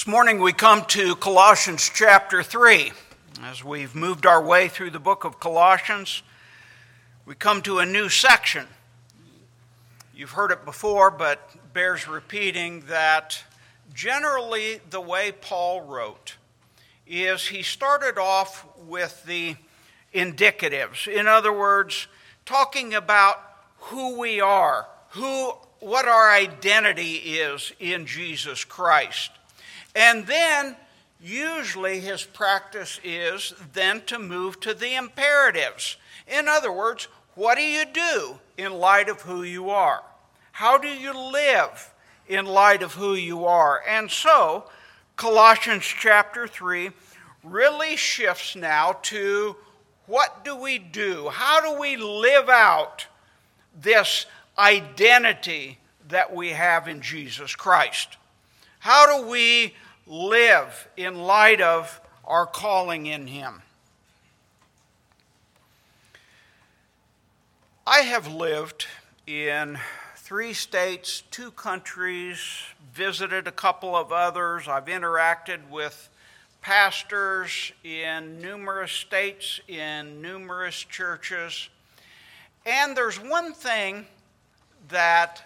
This morning we come to Colossians chapter 3. As we've moved our way through the book of Colossians, we come to a new section. You've heard it before, but bears repeating that generally the way Paul wrote is he started off with the indicatives. In other words, talking about who we are, what our identity is in Jesus Christ. And then, usually his practice is then to move to the imperatives. In other words, what do you do in light of who you are? How do you live in light of who you are? And so, Colossians chapter 3 really shifts now to what do we do? How do we live out this identity that we have in Jesus Christ? How do we live in light of our calling in Him? I have lived in 3 states, 2 countries, visited a couple of others. I've interacted with pastors in numerous states, in numerous churches. And there's one thing that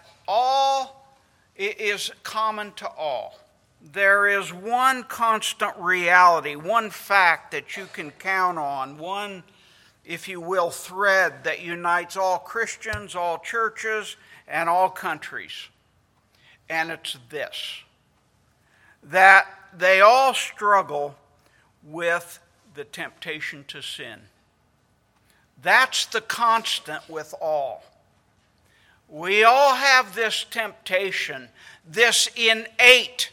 is common to all. There is one constant reality, one fact that you can count on, one, if you will, thread that unites all Christians, all churches, and all countries. And it's this, that they all struggle with the temptation to sin. That's the constant with all. We all have this temptation, this innate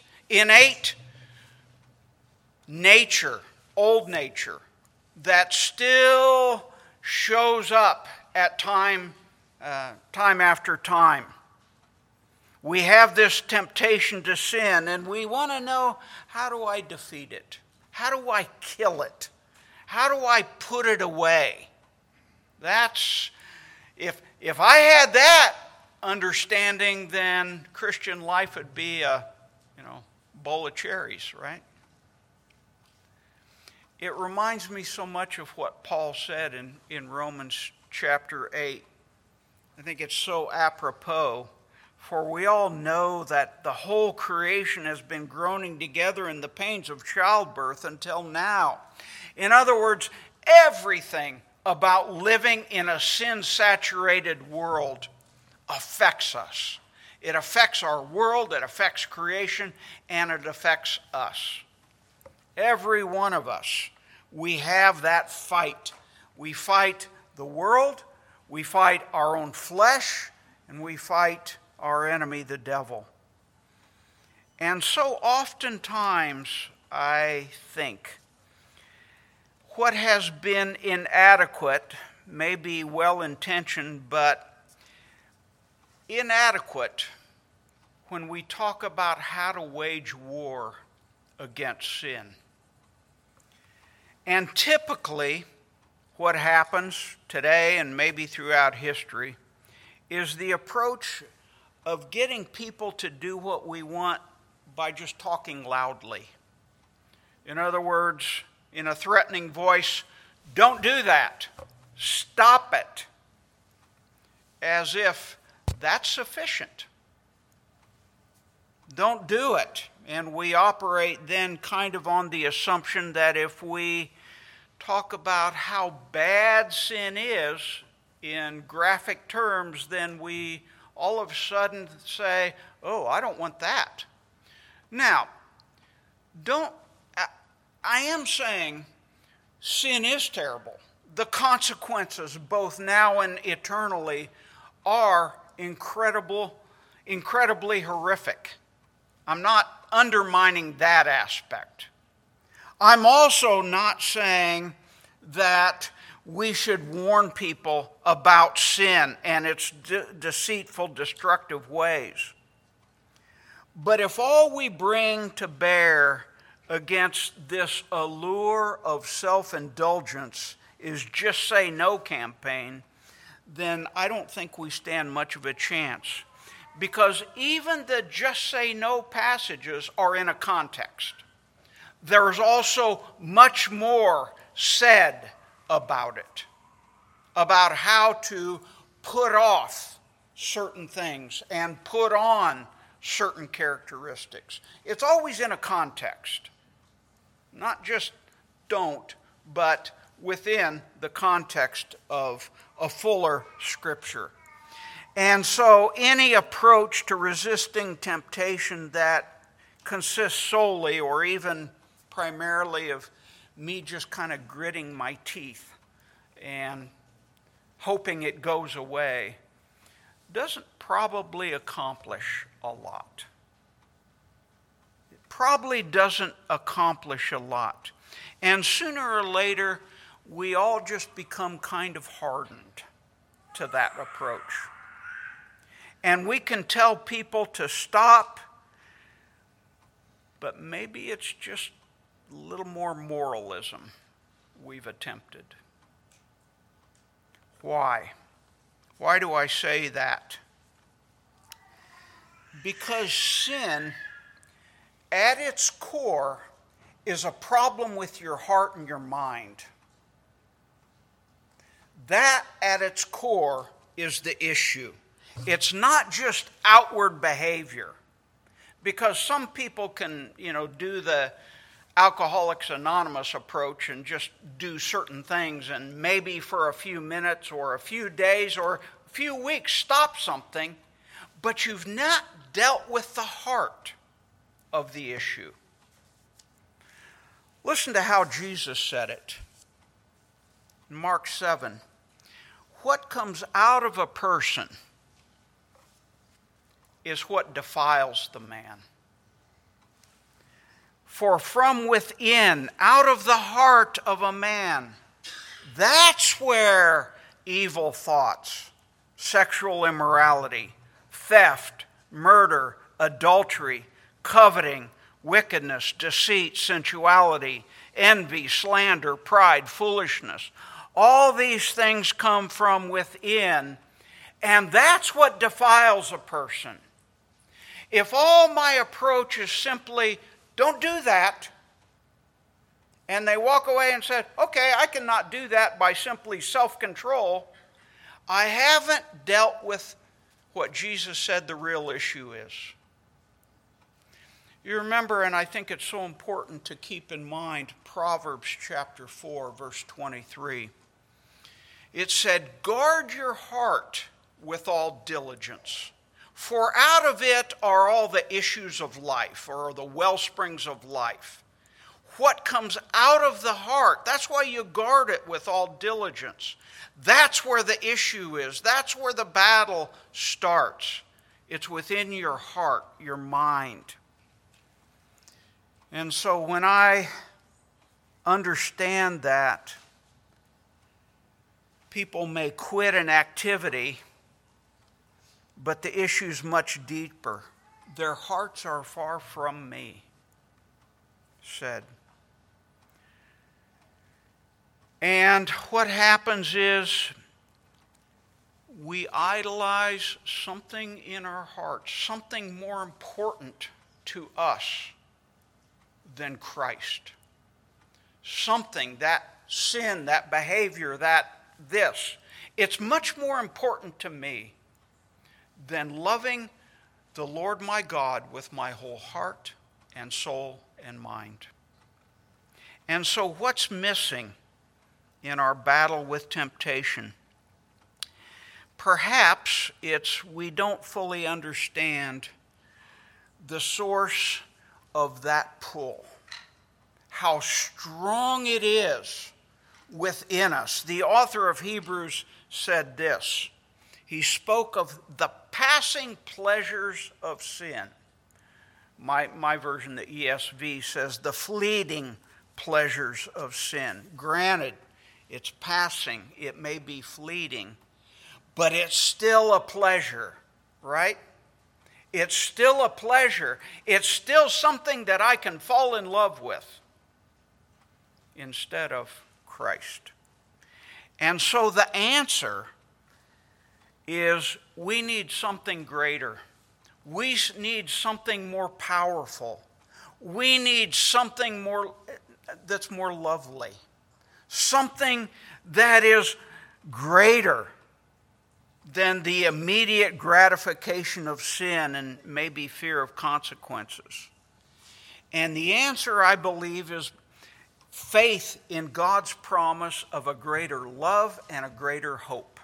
nature, old nature, that still shows up at time after time. We have this temptation to sin, and we want to know, how do I defeat it? How do I kill it? How do I put it away? That's, if I had that understanding, then Christian life would be a bowl of cherries, right? It reminds me so much of what Paul said in Romans chapter 8. I think it's so apropos, for we all know that the whole creation has been groaning together in the pains of childbirth until now. In other words, everything about living in a sin-saturated world affects us. It affects our world, it affects creation, and it affects us. Every one of us, we have that fight. We fight the world, we fight our own flesh, and we fight our enemy, the devil. And so oftentimes, I think, what has been inadequate may be well-intentioned, but inadequate when we talk about how to wage war against sin. And typically, what happens today and maybe throughout history is the approach of getting people to do what we want by just talking loudly. In other words, in a threatening voice, don't do that. Stop it. As if that's sufficient. Don't do it. And we operate then kind of on the assumption that if we talk about how bad sin is in graphic terms, then we all of a sudden say, oh, I don't want that. Now, I am saying sin is terrible. The consequences, both now and eternally, are incredibly horrific. I'm not undermining that aspect. I'm also not saying that we should warn people about sin and its deceitful, destructive ways. But if all we bring to bear against this allure of self-indulgence is just say no campaign, then I don't think we stand much of a chance. because even the just say no passages are in a context. There is also much more said about it, about how to put off certain things and put on certain characteristics. It's always in a context. Not just don't, but within the context of a fuller Scripture. And so any approach to resisting temptation that consists solely or even primarily of me just kind of gritting my teeth and hoping it goes away doesn't probably accomplish a lot. It probably doesn't accomplish a lot. And sooner or later, we all just become kind of hardened to that approach. And we can tell people to stop, but maybe it's just a little more moralism we've attempted. Why? Why do I say that? Because sin, at its core, is a problem with your heart and your mind. That, at its core, is the issue. It's not just outward behavior. Because some people can, do the Alcoholics Anonymous approach and just do certain things and maybe for a few minutes or a few days or a few weeks stop something, but you've not dealt with the heart of the issue. Listen to how Jesus said it. In Mark 7, what comes out of a person is what defiles the man. For from within, out of the heart of a man, that's where evil thoughts, sexual immorality, theft, murder, adultery, coveting, wickedness, deceit, sensuality, envy, slander, pride, foolishness. All these things come from within, and that's what defiles a person. If all my approach is simply, don't do that, and they walk away and said, okay, I cannot do that by simply self-control, I haven't dealt with what Jesus said the real issue is. You remember, and I think it's so important to keep in mind, Proverbs chapter 4, verse 23. It said, guard your heart with all diligence, for out of it are all the issues of life, or the wellsprings of life. What comes out of the heart, that's why you guard it with all diligence. That's where the issue is. That's where the battle starts. It's within your heart, your mind. And so when I understand that people may quit an activity, but the issue's much deeper. Their hearts are far from me, said. And what happens is we idolize something in our hearts, something more important to us than Christ. Something, that sin, that behavior, that this. It's much more important to me than loving the Lord my God with my whole heart and soul and mind. And so what's missing in our battle with temptation? Perhaps it's we don't fully understand the source of that pull, how strong it is within us. The author of Hebrews said this. He spoke of the passing pleasures of sin. My version, the ESV, says the fleeting pleasures of sin. Granted, it's passing, it may be fleeting, but it's still a pleasure, right? It's still a pleasure. It's still something that I can fall in love with instead of Christ. And so the answer is we need something greater We need something more powerful. We need something more that's more lovely. Something that is greater than the immediate gratification of sin and maybe fear of consequences. And the answer, I believe, is faith in God's promise of a greater love and a greater hope.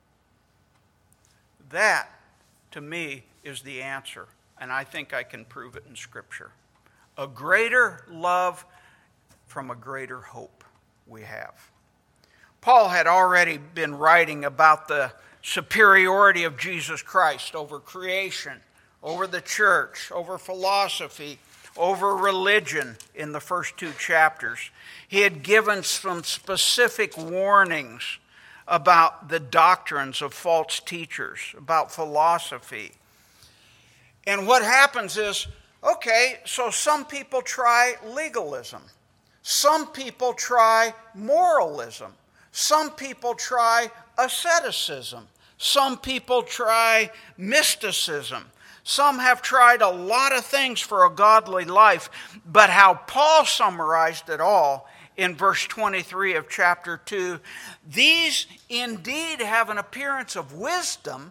That, to me, is the answer, and I think I can prove it in Scripture. A greater love from a greater hope we have. Paul had already been writing about the superiority of Jesus Christ over creation, over the church, over philosophy, over religion in the first 2 chapters. He had given some specific warnings about the doctrines of false teachers, about philosophy. And what happens is, okay, so some people try legalism. Some people try moralism. Some people try asceticism. Some people try mysticism. Some have tried a lot of things for a godly life, but how Paul summarized it all in verse 23 of chapter 2, these indeed have an appearance of wisdom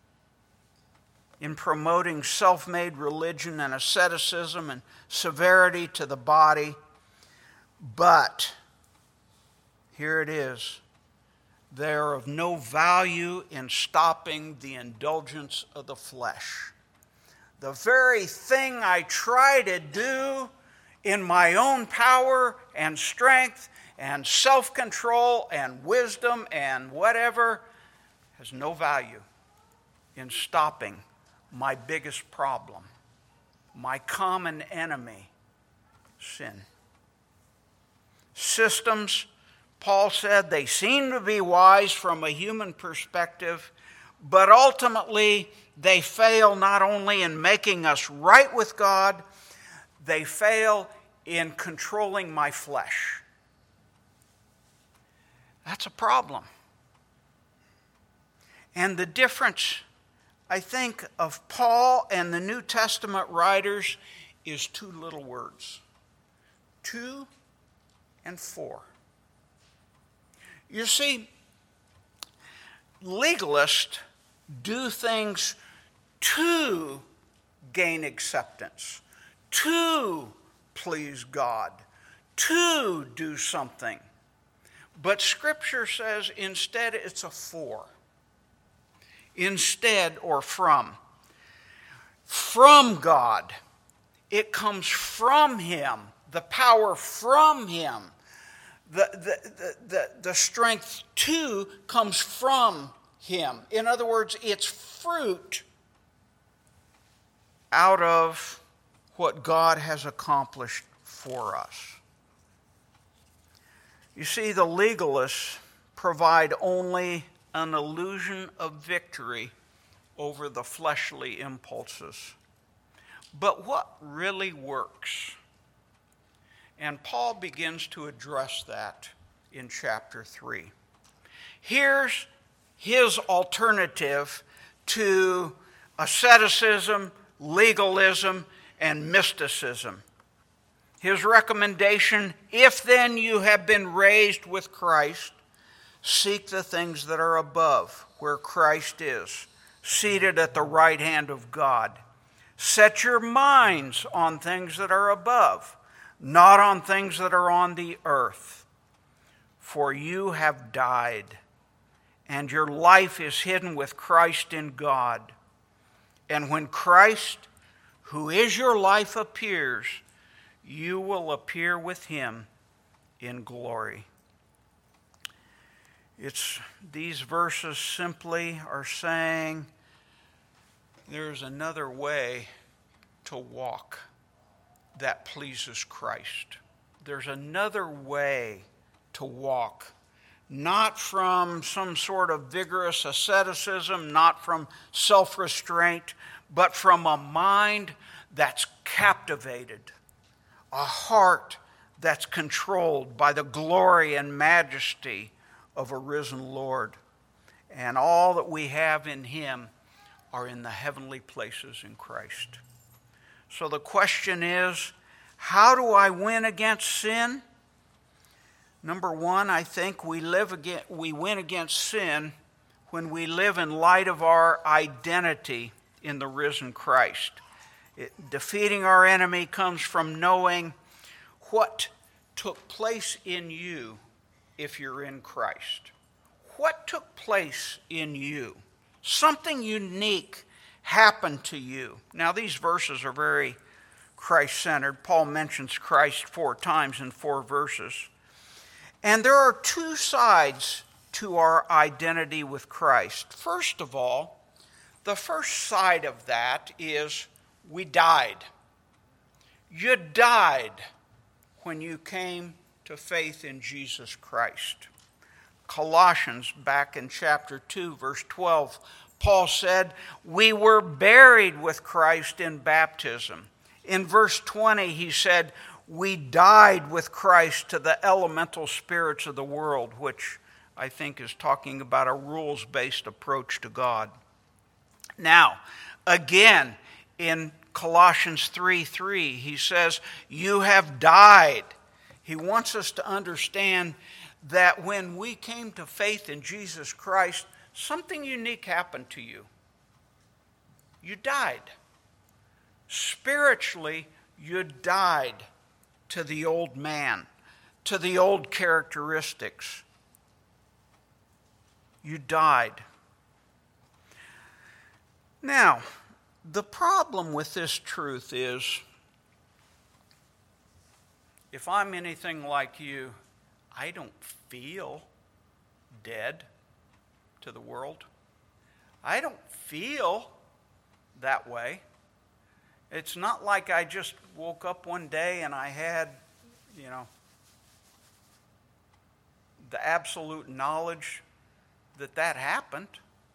in promoting self-made religion and asceticism and severity to the body, but here it is, they are of no value in stopping the indulgence of the flesh. The very thing I try to do in my own power and strength and self-control and wisdom and whatever has no value in stopping my biggest problem, my common enemy, sin. Systems, Paul said, they seem to be wise from a human perspective, but ultimately they fail not only in making us right with God, they fail in controlling my flesh. That's a problem. And the difference, I think, of Paul and the New Testament writers is 2 little words. 2 and 4. You see, legalists do things to gain acceptance, to please God, to do something. But Scripture says instead it's a for. Instead or from. From God. It comes from Him. The power from Him. The strength to comes from Him. In other words, it's fruit out of what God has accomplished for us. You see, the legalists provide only an illusion of victory over the fleshly impulses. But what really works? And Paul begins to address that in chapter 3. Here's his alternative to asceticism, legalism, and mysticism. His recommendation, if then you have been raised with Christ, seek the things that are above, where Christ is, seated at the right hand of God. Set your minds on things that are above, not on things that are on the earth. For you have died, and your life is hidden with Christ in God. And when Christ, who is your life, appears, you will appear with Him in glory. These verses simply are saying there's another way to walk that pleases Christ. There's another way to walk, not from some sort of vigorous asceticism, not from self-restraint, but from a mind that's captivated, a heart that's controlled by the glory and majesty of a risen Lord. And all that we have in Him are in the heavenly places in Christ. So the question is, how do I win against sin? Number one, I think we win against sin when we live in light of our identity in the risen Christ. Defeating our enemy comes from knowing what took place in you if you're in Christ. What took place in you? Something unique happened to you. Now, these verses are very Christ-centered. Paul mentions Christ 4 times in 4 verses. And there are 2 sides to our identity with Christ. First of all, the first side of that is we died. You died when you came to faith in Jesus Christ. Colossians, back in chapter 2, verse 12, Paul said, we were buried with Christ in baptism. In verse 20, he said, we died with Christ to the elemental spirits of the world, which I think is talking about a rules-based approach to God. Now, again, in Colossians 3:3, he says, you have died. He wants us to understand that when we came to faith in Jesus Christ, something unique happened to you. You died. Spiritually, you died to the old man, to the old characteristics. You died. Now, the problem with this truth is, if I'm anything like you, I don't feel dead to the world. I don't feel that way. It's not like I just woke up one day and I had, the absolute knowledge that happened.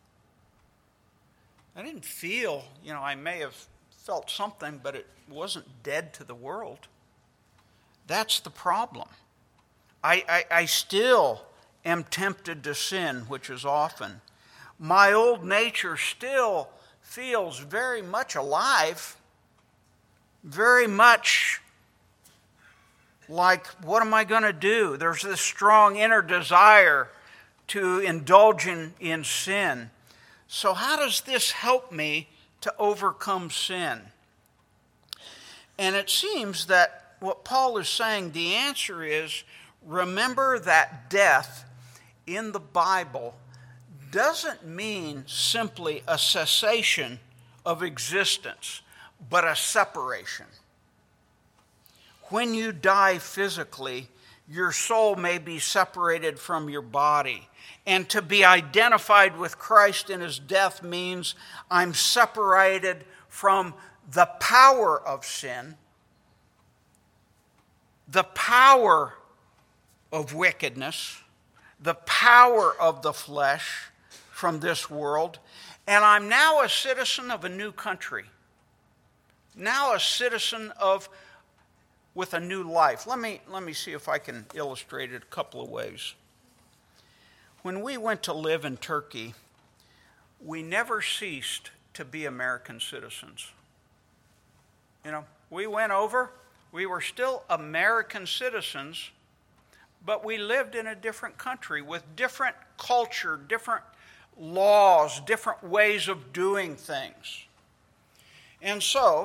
I didn't feel, I may have felt something, but it wasn't dead to the world. That's the problem. I still am tempted to sin, which is often. My old nature still feels very much alive, very much like, what am I going to do? There's this strong inner desire to indulge in sin. So how does this help me to overcome sin? And it seems that what Paul is saying, the answer is, remember that death in the Bible doesn't mean simply a cessation of existence, but a separation. When you die physically, your soul may be separated from your body. And to be identified with Christ in his death means I'm separated from the power of sin, the power of wickedness, the power of the flesh from this world, and I'm now a citizen of a new country. Now a citizen with a new life. Let me see if I can illustrate it a couple of ways. When we went to live in Turkey, we never ceased to be American citizens. We went over, we were still American citizens, but we lived in a different country with different culture, different laws, different ways of doing things. And so,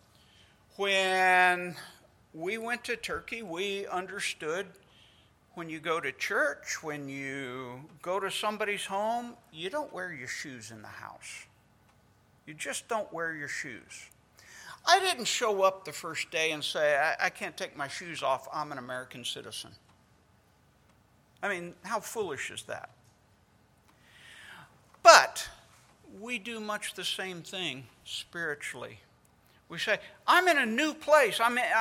when we went to Turkey, we understood when you go to church, when you go to somebody's home, you don't wear your shoes in the house. You just don't wear your shoes. I didn't show up the first day and say, I can't take my shoes off, I'm an American citizen. I mean, how foolish is that? But we do much the same thing spiritually. We say, I'm in a new place.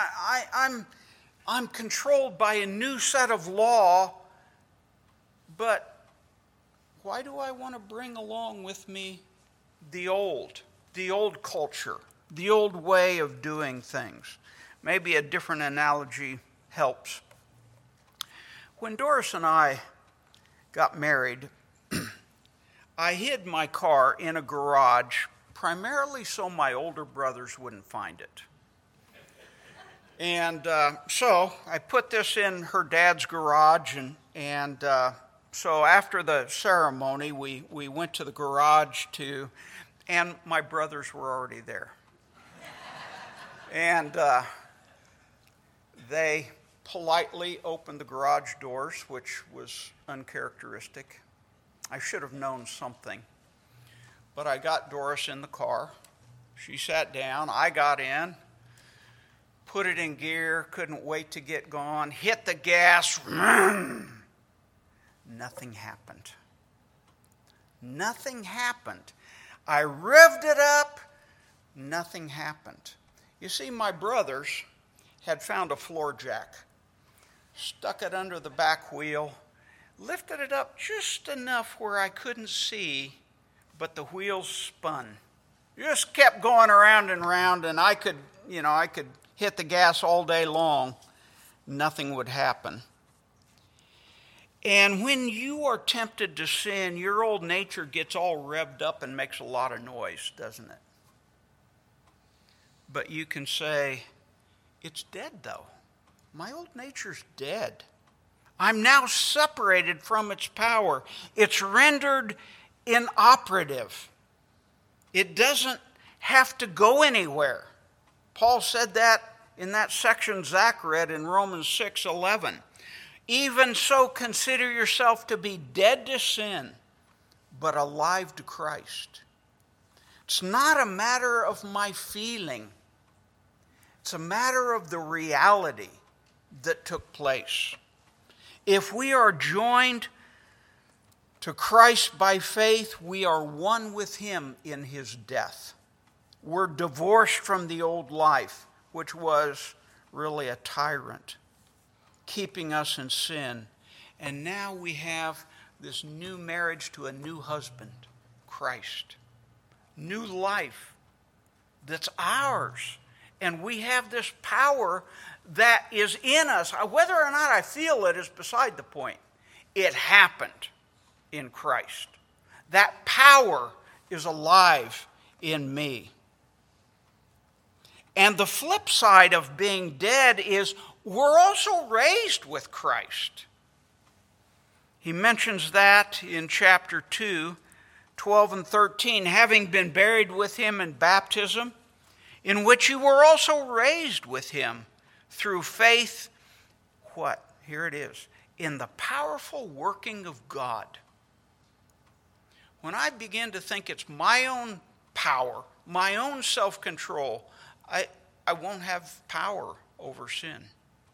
I'm controlled by a new set of law, but why do I want to bring along with me the old culture, the old way of doing things? Maybe a different analogy helps. When Doris and I got married, I hid my car in a garage primarily so my older brothers wouldn't find it. And so I put this in her dad's garage, and so after the ceremony, we went to the garage and my brothers were already there. And they politely opened the garage doors, which was uncharacteristic. I should have known something. But I got Doris in the car. She sat down. I got in, put it in gear, couldn't wait to get going, hit the gas. Nothing happened. Nothing happened. I revved it up. Nothing happened. You see, my brothers had found a floor jack, stuck it under the back wheel, lifted it up just enough where I couldn't see, but the wheels spun. Just kept going around and around, and I could hit the gas all day long. Nothing would happen. And when you are tempted to sin, your old nature gets all revved up and makes a lot of noise, doesn't it? But you can say, it's dead though. My old nature's dead. I'm now separated from its power. It's rendered inoperative. It doesn't have to go anywhere. Paul said that in that section Zach read in Romans 6:11. Even so, consider yourself to be dead to sin, but alive to Christ. It's not a matter of my feeling. It's a matter of the reality that took place. If we are joined to Christ by faith, we are one with him in his death. We're divorced from the old life, which was really a tyrant, keeping us in sin. And now we have this new marriage to a new husband, Christ. New life that's ours. And we have this power that is in us. Whether or not I feel it is beside the point. It happened in Christ. That power is alive in me. And the flip side of being dead is we're also raised with Christ. He mentions that in chapter 2, 12 and 13, having been buried with him in baptism, in which you were also raised with him through faith, what? Here it is. In the powerful working of God. When I begin to think it's my own power, my own self-control, I won't have power over sin.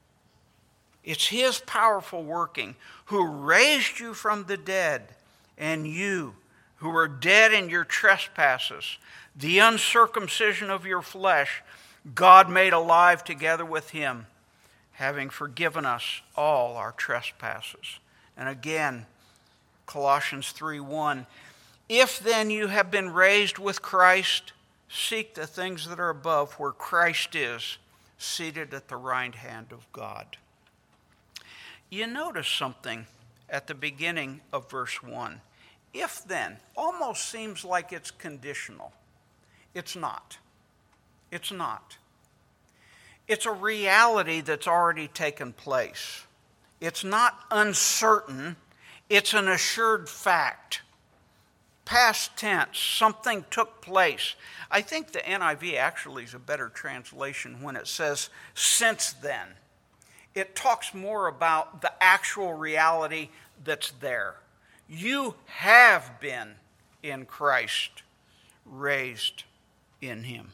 It's his powerful working who raised you from the dead, and you who were dead in your trespasses, the uncircumcision of your flesh, God made alive together with him, having forgiven us all our trespasses. And again, Colossians 3:1, if then you have been raised with Christ, seek the things that are above where Christ is, seated at the right hand of God. You notice something at the beginning of verse 1. If then, almost seems like it's conditional. It's not. It's not. It's a reality that's already taken place. It's not uncertain. It's an assured fact. Past tense, something took place. I think the NIV actually is a better translation when it says, since then. It talks more about the actual reality that's there. You have been in Christ, raised in him.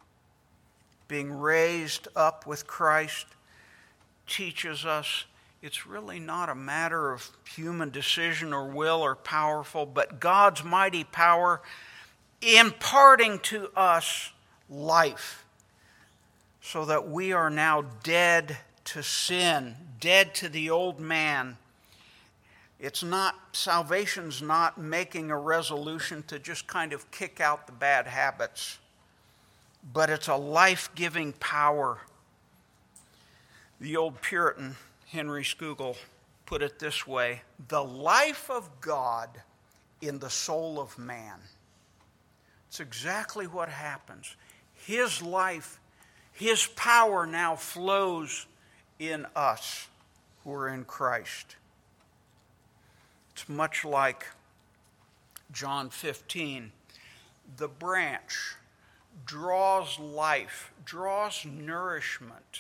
Being raised up with Christ teaches us it's really not a matter of human decision or will or powerful, but God's mighty power imparting to us life so that we are now dead to sin, dead to the old man. Salvation's not making a resolution to just kind of kick out the bad habits, but it's a life-giving power. The old Puritan, Henry Scougal, put it this way: the life of God in the soul of man. It's exactly what happens. His life, His power now flows in us who are in Christ. It's much like John 15. The branch draws life, draws nourishment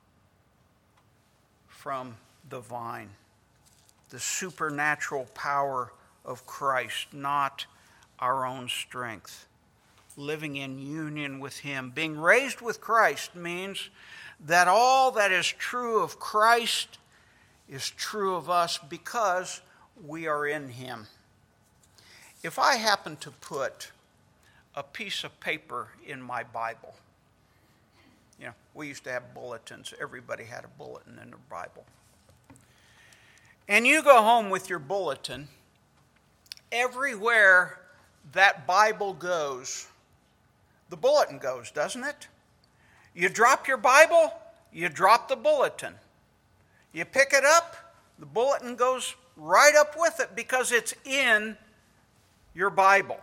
from the vine. The supernatural power of Christ, not our own strength. Living in union with Him. Being raised with Christ means that all that is true of Christ is true of us because we are in Him. If I happen to put a piece of paper in my Bible, we used to have bulletins. Everybody had a bulletin in their Bible. And you go home with your bulletin, everywhere that Bible goes, the bulletin goes, doesn't it? You drop your Bible, you drop the bulletin. You pick it up, the bulletin goes right up with it because it's in your Bible.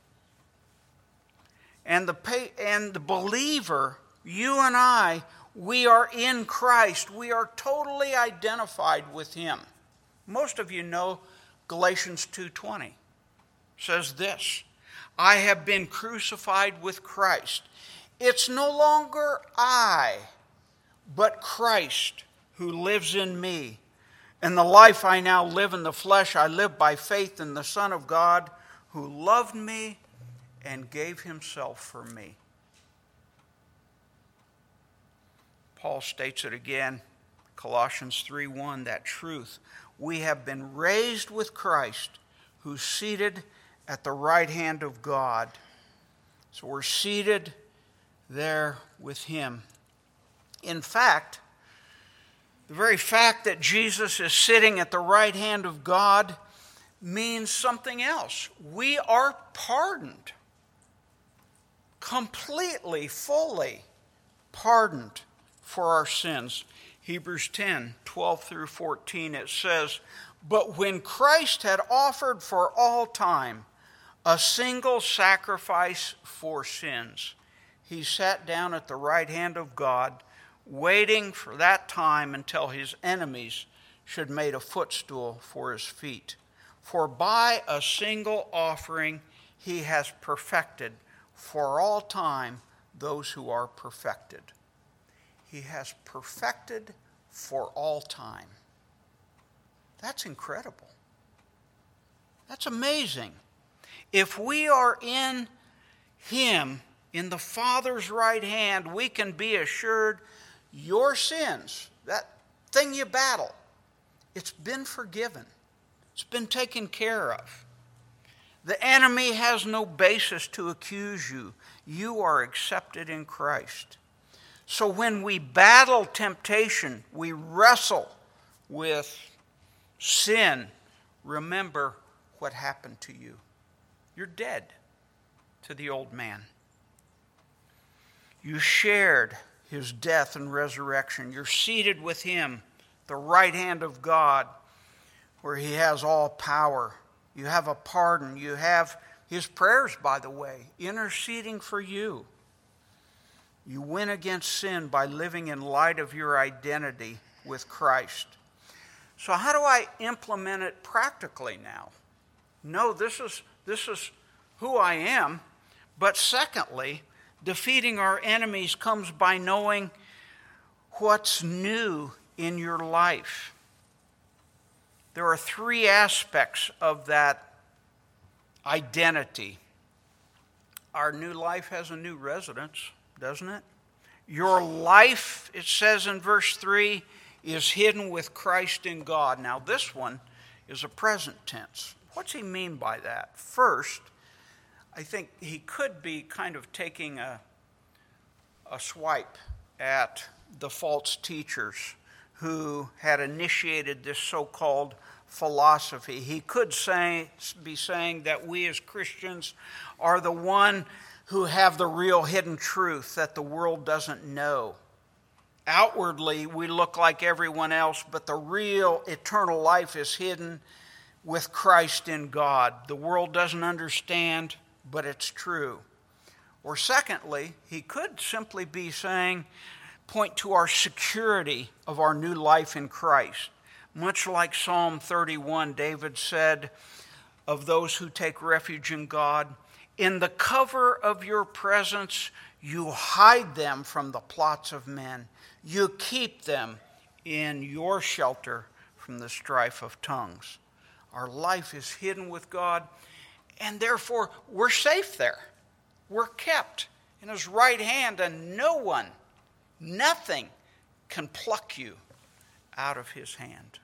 And the believer, you and I, we are in Christ. We are totally identified with Him. Most of you know Galatians 2:20 says this, I have been crucified with Christ. It's no longer I, but Christ who lives in me. And the life I now live in the flesh, I live by faith in the Son of God who loved me and gave Himself for me. Paul states it again, Colossians 3:1, that truth. We have been raised with Christ, who's seated at the right hand of God. So we're seated there with Him. In fact, the very fact that Jesus is sitting at the right hand of God means something else. We are pardoned. Completely, fully pardoned for our sins. Hebrews 10:12 through 14, it says, but when Christ had offered for all time a single sacrifice for sins, He sat down at the right hand of God, waiting for that time until His enemies should make a footstool for His feet. For by a single offering He has perfected for all time those who are perfected. He has perfected for all time. That's incredible. That's amazing. If we are in Him, in the Father's right hand, we can be assured your sins, that thing you battle, it's been forgiven. It's been taken care of. The enemy has no basis to accuse you. You are accepted in Christ. So when we battle temptation, we wrestle with sin, remember what happened to you. You're dead to the old man. You shared His death and resurrection. You're seated with Him, the right hand of God, where He has all power. You have a pardon. You have His prayers, by the way, interceding for you. You win against sin by living in light of your identity with Christ. So how do I implement it practically now? No, this is who I am. But secondly, defeating our enemies comes by knowing what's new in your life. There are three aspects of that identity. Our new life has a new residence, doesn't it? Your life, it says in verse 3, is hidden with Christ in God. Now this one is a present tense. What's he mean by that? First, I think he could be kind of taking a swipe at the false teachers who had initiated this so-called philosophy. He could be saying that we as Christians are the one who have the real hidden truth that the world doesn't know. Outwardly, we look like everyone else, but the real eternal life is hidden with Christ in God. The world doesn't understand, but it's true. Or secondly, he could simply be saying, point to our security of our new life in Christ. Much like Psalm 31, David said of those who take refuge in God, in the cover of your presence, you hide them from the plots of men. You keep them in your shelter from the strife of tongues. Our life is hidden with God, and therefore we're safe there. We're kept in his right hand, and no one, nothing can pluck you out of his hand.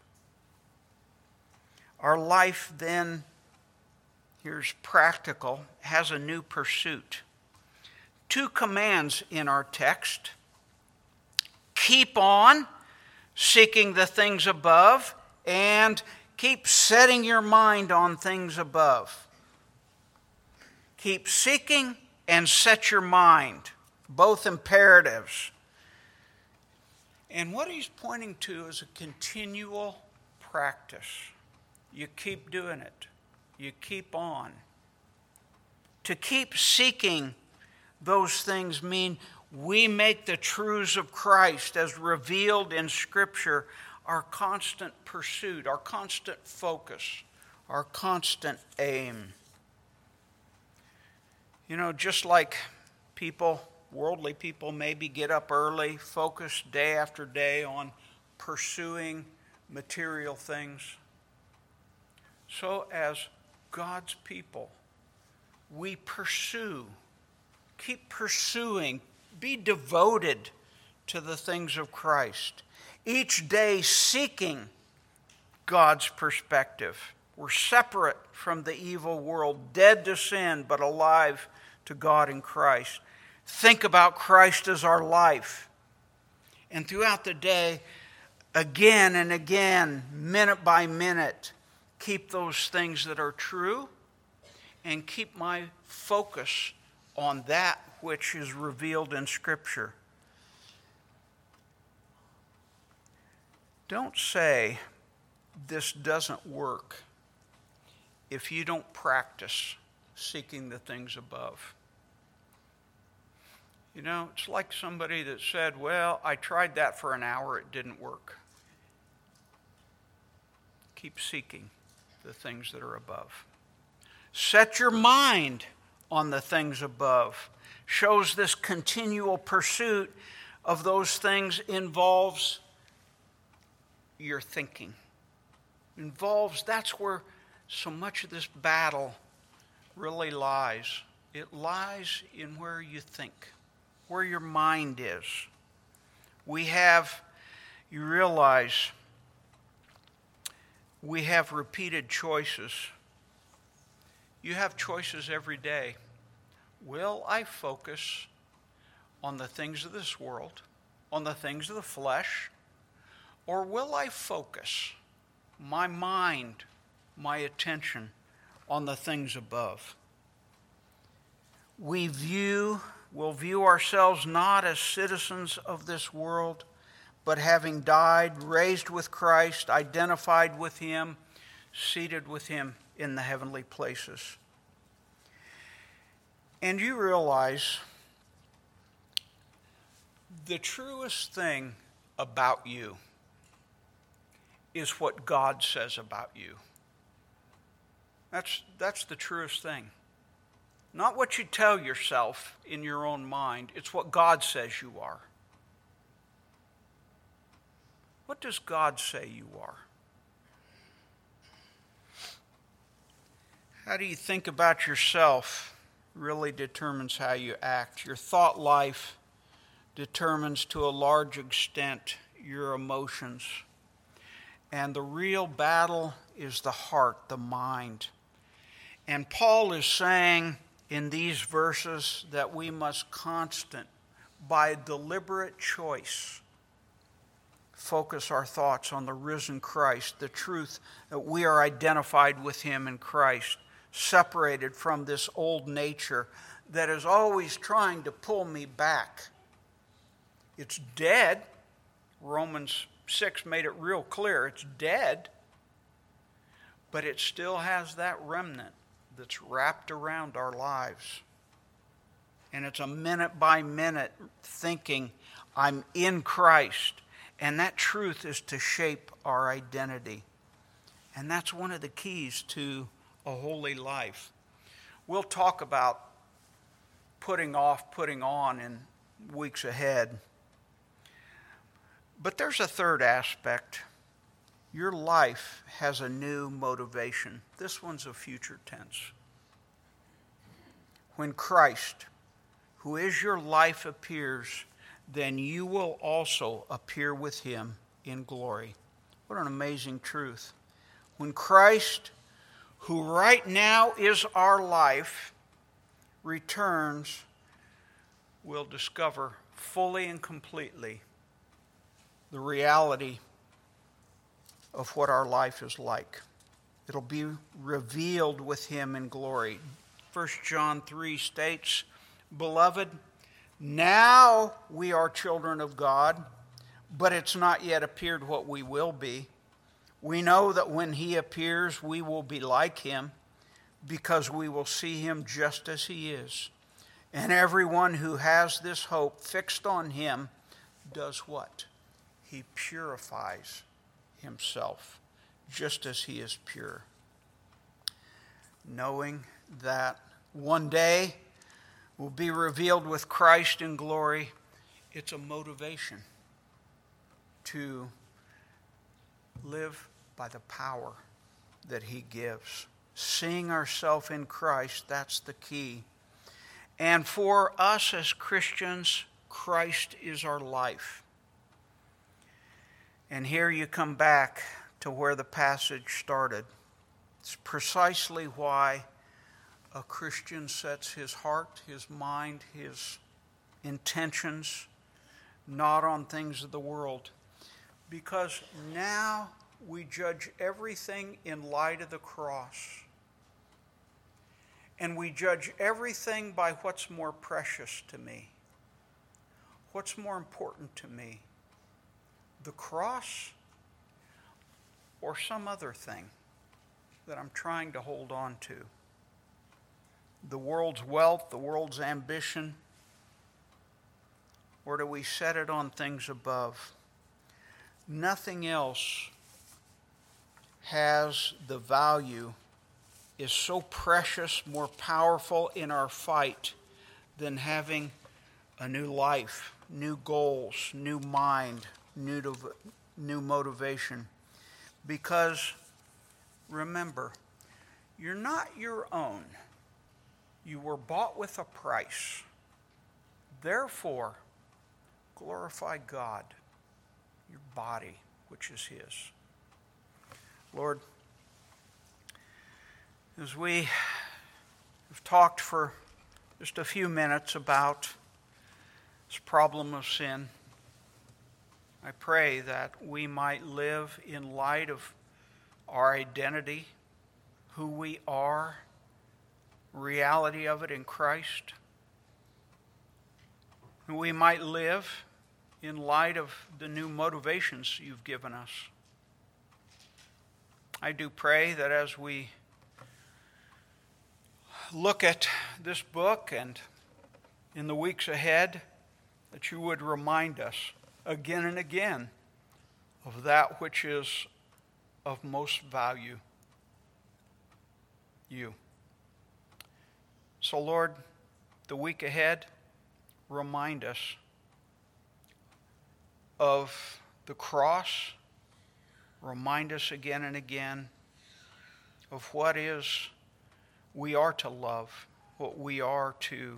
Our life then, here's practical, has a new pursuit. 2 commands in our text. Keep on seeking the things above, and keep setting your mind on things above. Keep seeking and set your mind, both imperatives. And what he's pointing to is a continual practice. You keep doing it. You keep on. To keep seeking those things mean we make the truths of Christ as revealed in Scripture our constant pursuit, our constant focus, our constant aim. You know, just like people, worldly people maybe get up early, focus day after day on pursuing material things, so as God's people, we pursue, keep pursuing, be devoted to the things of Christ. Each day seeking God's perspective. We're separate from the evil world, dead to sin, but alive to God in Christ. Think about Christ as our life. And throughout the day, again and again, minute by minute, keep those things that are true and keep my focus on that which is revealed in Scripture. Don't say this doesn't work if you don't practice seeking the things above. You know, it's like somebody that said, well, I tried that for an hour, it didn't work. Keep seeking the things that are above. Set your mind on the things above. Shows this continual pursuit of those things involves your thinking. That's where so much of this battle really lies. It lies in where you think, where your mind is. You realize, we have repeated choices. You have choices every day. Will I focus on the things of this world, on the things of the flesh, or will I focus my mind, my attention on the things above? We'll view ourselves not as citizens of this world, but having died, raised with Christ, identified with him, seated with him in the heavenly places. And you realize the truest thing about you is what God says about you. That's the truest thing. Not what you tell yourself in your own mind, it's what God says you are. What does God say you are? How do you think about yourself really determines how you act. Your thought life determines to a large extent your emotions. And the real battle is the heart, the mind. And Paul is saying in these verses that we must by deliberate choice, focus our thoughts on the risen Christ, the truth that we are identified with him in Christ, separated from this old nature that is always trying to pull me back. It's dead. Romans 6 made it real clear. It's dead, but it still has that remnant that's wrapped around our lives. And it's a minute by minute thinking, I'm in Christ. And that truth is to shape our identity. And that's one of the keys to a holy life. We'll talk about putting off, putting on in weeks ahead. But there's a third aspect. Your life has a new motivation. This one's a future tense. When Christ, who is your life, appears, then you will also appear with him in glory. What an amazing truth. When Christ, who right now is our life, returns, we'll discover fully and completely the reality of what our life is like. It'll be revealed with him in glory. 1 John 3 states, Beloved, now we are children of God, but it's not yet appeared what we will be. We know that when he appears, we will be like him, because we will see him just as he is. And everyone who has this hope fixed on him does what? He purifies himself, just as he is pure. Knowing that one day will be revealed with Christ in glory, it's a motivation to live by the power that he gives. Seeing ourselves in Christ, that's the key. And for us as Christians, Christ is our life. And here you come back to where the passage started. It's precisely why a Christian sets his heart, his mind, his intentions not on things of the world. Because now we judge everything in light of the cross. And we judge everything by what's more precious to me. What's more important to me? The cross or some other thing that I'm trying to hold on to? The world's wealth, the world's ambition? Or do we set it on things above? Nothing else has the value, is so precious, more powerful in our fight than having a new life, new goals, new mind, new motivation. Because remember, you're not your own. You were bought with a price. Therefore, glorify God, your body, which is his. Lord, as we have talked for just a few minutes about this problem of sin, I pray that we might live in light of our identity, who we are, reality of it in Christ. And we might live in light of the new motivations you've given us. I do pray that as we look at this book and in the weeks ahead, that you would remind us again and again of that which is of most value, you. So, Lord, the week ahead, remind us of the cross. Remind us again and again of what is we are to love, what we are to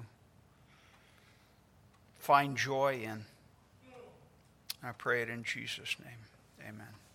find joy in. I pray it in Jesus' name. Amen.